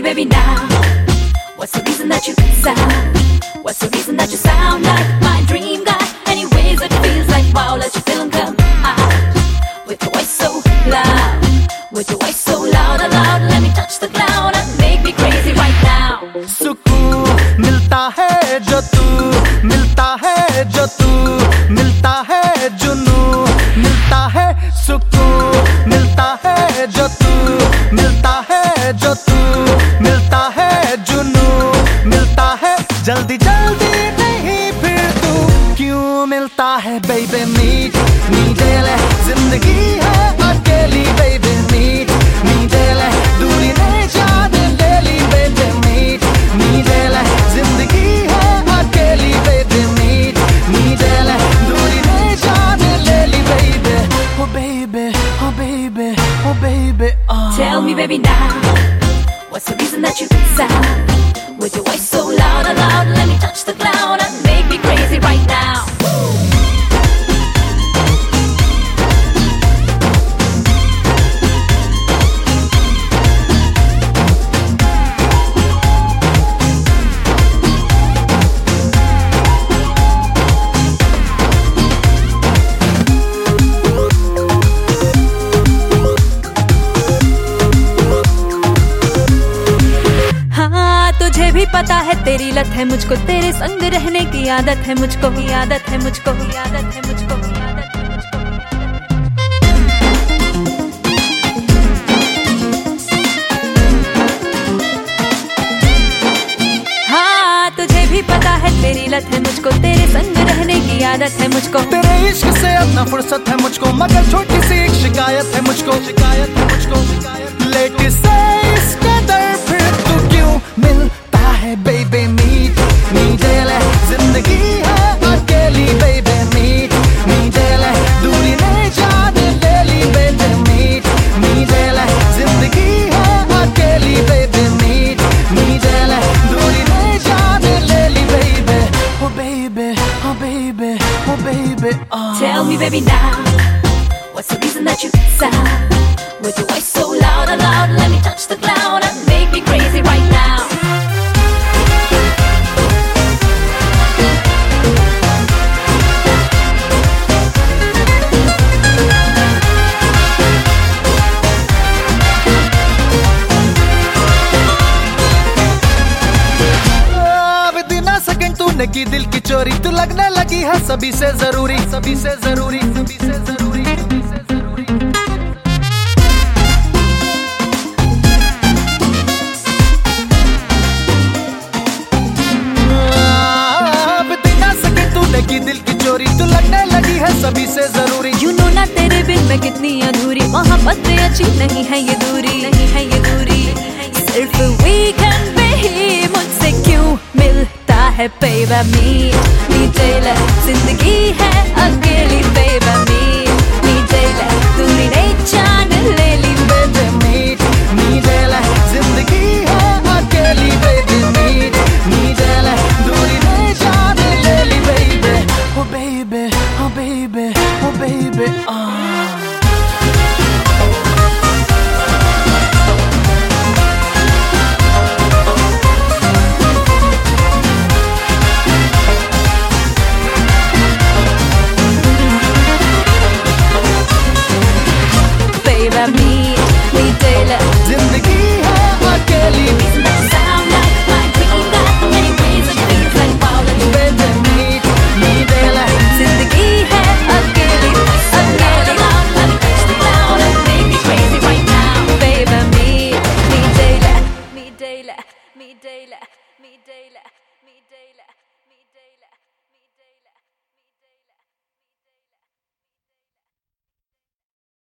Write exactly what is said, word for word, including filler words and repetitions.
baby now. What's the reason that you sound? What's the reason that you sound like my dream guy? Anyways, it feels like wow, let your feeling come out. With your voice so loud, with your voice so loud, loud. Let me touch the cloud and make me crazy right now. सुकून मिलता है जो तू मिलता है जो तू मिलता है जुनू मिलता है सुकून मिलता है जो तू मिलता है जो तू मिलता है जुनू मिलता है जल्दी जल्दी नहीं फिर तू क्यों मिलता है बेबी मीट मीठे ले जिंदगी है अकेली बेबी मीट मीठे ले दूरी नहीं जाने ले ली बेबी मीट मीठे ले जिंदगी है अकेली बेबी मीट मीठे ले दूरी नहीं जाने ले ली baby oh baby oh baby oh baby oh. Tell me baby now, what's the reason that you sound? With your voice so loud, loud, let me touch the cloud and make me crazy right now. तुझे भी पता है तेरी लत है मुझको तेरे संग रहने की आदत है मुझको ही आदत है मुझको ही आदत है मुझको ही आदत है मुझको हाँ तुझे भी पता है तेरी लत है मुझको तेरे संग रहने की आदत है मुझको तेरे इश्क से अब ना फुर्सत है मुझको मगर छोटी सी एक शिकायत है मुझको शिकायत है मुझको शिकायत लेट से इसका दर फिर तू क्यों मिलता है बेबी मीट मीठे ले जिंदगी है अकेली बेबी मीट मीठे ले दूरी नहीं जाने ले ली बेबी मीट मीठे ले जिंदगी है अकेली बेबी मीट मीठे ले दूरी नहीं जाने ले ली baby oh baby oh baby oh baby oh. Tell me baby now, what's the reason that you sound? With your voice so loud, loud, let me touch the cloud and make me crazy right now. की दिल की चोरी तू लगने लगी है सभी से जरूरी सभी से जरूरी सभी से जरूरी सभी से जरूरी अब बिना सके तूने की दिल की चोरी तू लगने लगी है सभी से जरूरी यू नो ना तेरे बिन मैं कितनी अधूरी मोहब्बत से अच्छी नहीं है ये दूरी नहीं है ये दूरी सिर्फ वीकेंड पे ही मुझसे क्यों मिलता है बेबी मीट मीठे ले जिंदगी है अकेली बेबी मीट मीठे ले दूरी नहीं जान ले ली